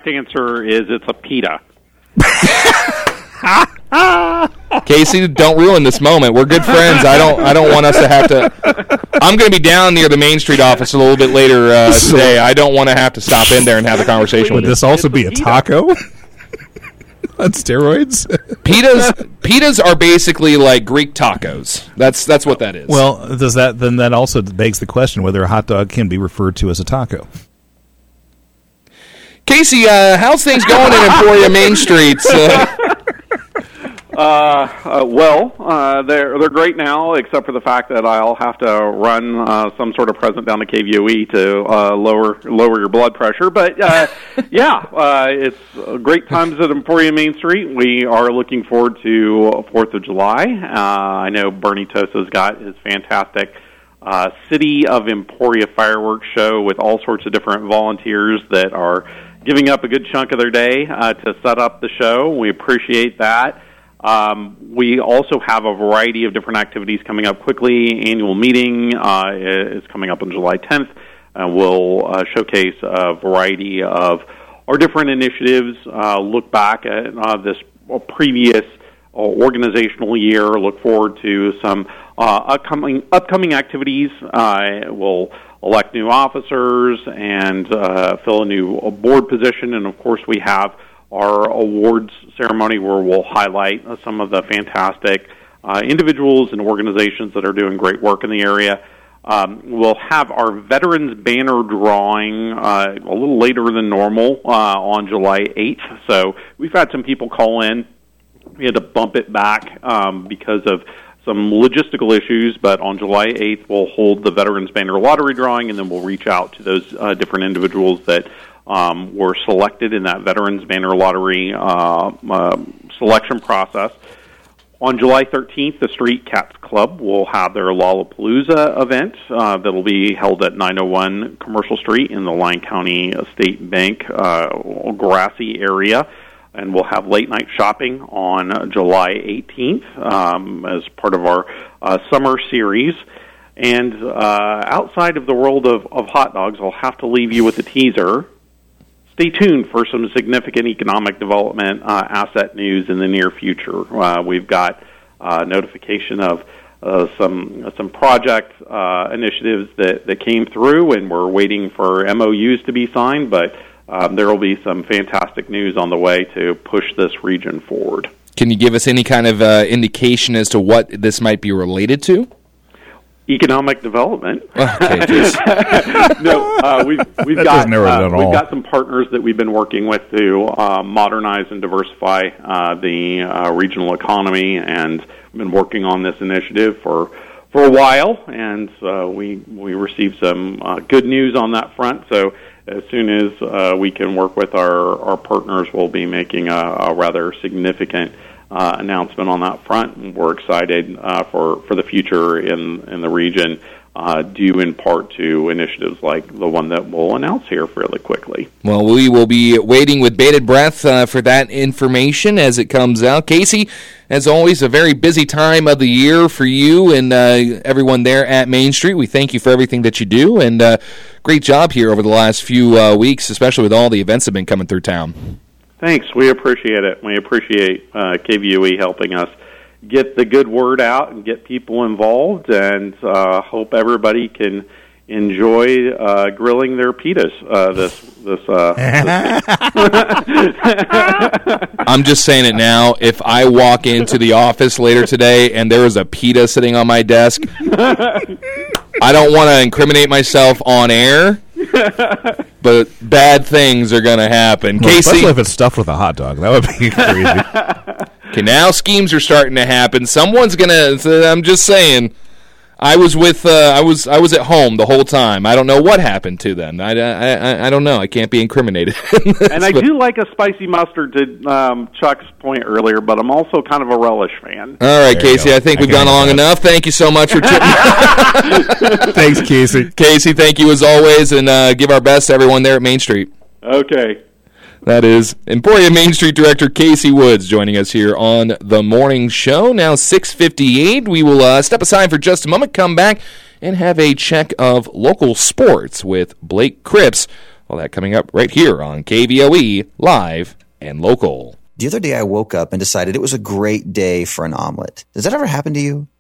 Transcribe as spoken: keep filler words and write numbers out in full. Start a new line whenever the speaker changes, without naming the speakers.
correct answer is it's a pita.
Casey, don't ruin this moment. We're good friends. I don't I don't want us to have to... I'm going to be down near the Main Street office a little bit later uh, today. I don't want to have to stop in there and have the conversation
Would
with
this
you.
also be a taco? On steroids?
Pitas pitas are basically like Greek tacos. That's that's what that is.
Well, does that then that also begs the question whether a hot dog can be referred to as a taco?
Casey, uh, how's things going in Emporia Main Street? Uh,
Uh, uh, well, uh, they're they're great now, except for the fact that I'll have to run uh, some sort of present down to K V O E to uh, lower lower your blood pressure. But uh, yeah, uh, it's great times at Emporia Main Street. We are looking forward to Fourth of July. Uh, I know Bernie Tosa's got his fantastic uh, City of Emporia fireworks show with all sorts of different volunteers that are giving up a good chunk of their day uh, to set up the show. We appreciate that. Um, we also have a variety of different activities coming up quickly. Annual meeting uh, is coming up on July tenth. Uh, we'll uh, showcase a variety of our different initiatives, uh, look back at uh, this previous uh, organizational year, look forward to some uh, upcoming, upcoming activities. Uh, we'll elect new officers and uh, fill a new board position, and of course we have our awards ceremony where we'll highlight uh, some of the fantastic uh, individuals and organizations that are doing great work in the area. Um, we'll have our Veterans Banner drawing uh, a little later than normal uh, on July eighth. So we've had some people call in. We had to bump it back um, because of some logistical issues, but on July eighth we'll hold the Veterans Banner lottery drawing, and then we'll reach out to those uh, different individuals that Um, were selected in that Veterans Banner Lottery uh, uh, selection process. On July thirteenth, the Street Cats Club will have their Lollapalooza event uh, that will be held at nine oh one Commercial Street in the Lyon County State Bank uh, grassy area. And we'll have late night shopping on July eighteenth um, as part of our uh, summer series. And uh, outside of the world of, of hot dogs, I'll have to leave you with a teaser. Stay tuned for some significant economic development uh, asset news in the near future. Uh, we've got uh, notification of uh, some some project uh, initiatives that, that came through, and we're waiting for M O Us to be signed, but um, there will be some fantastic news on the way to push this region forward.
Can you give us any kind of uh, indication as to what this might be related to?
Economic development.
Okay,
no, uh, we've we've
that
got uh, we've got some partners that we've been working with to uh, modernize and diversify uh, the uh, regional economy, and we've been working on this initiative for for a while, and uh, we we received some uh, good news on that front. So as soon as uh, we can work with our our partners, we'll be making a, a rather significant Uh, announcement on that front, and we're excited uh, for, for the future in, in the region, uh, due in part to initiatives like the one that we'll announce here fairly quickly.
Well, we will be waiting with bated breath uh, for that information as it comes out. Casey, as always, a very busy time of the year for you and uh, everyone there at Main Street. We thank you for everything that you do, and uh, great job here over the last few uh, weeks, especially with all the events that have been coming through town.
Thanks. We appreciate it. We appreciate uh, K V O E helping us get the good word out and get people involved, and uh, hope everybody can enjoy uh, grilling their pitas uh, this this. Uh, this
I'm just saying it now. If I walk into the office later today and there is a pita sitting on my desk, I don't want to incriminate myself on air, but bad things are going to happen.
Well,
Casey,
especially if it's stuffed with a hot dog. That would be crazy.
Okay, now schemes are starting to happen. Someone's going to, I'm just saying, I was with, uh, I was I was at home the whole time. I don't know what happened to them. I, I, I don't know. I can't be incriminated.
And I do like a spicy mustard, to um, Chuck's point earlier, but I'm also kind of a relish fan.
All right, Casey, I think I we've gone long enough. Thank you so much for tipping.
Thanks, Casey.
Casey, thank you as always, and uh, give our best to everyone there at Main Street.
Okay.
That is Emporia Main Street Director Casey Woods joining us here on the morning show. Now six fifty-eight. We will uh, step aside for just a moment, come back, and have a check of local sports with Blake Cripps All that coming up right here on K V O E, live and local.
The other day I woke up and decided it was a great day for an omelet. Does that ever happen to you?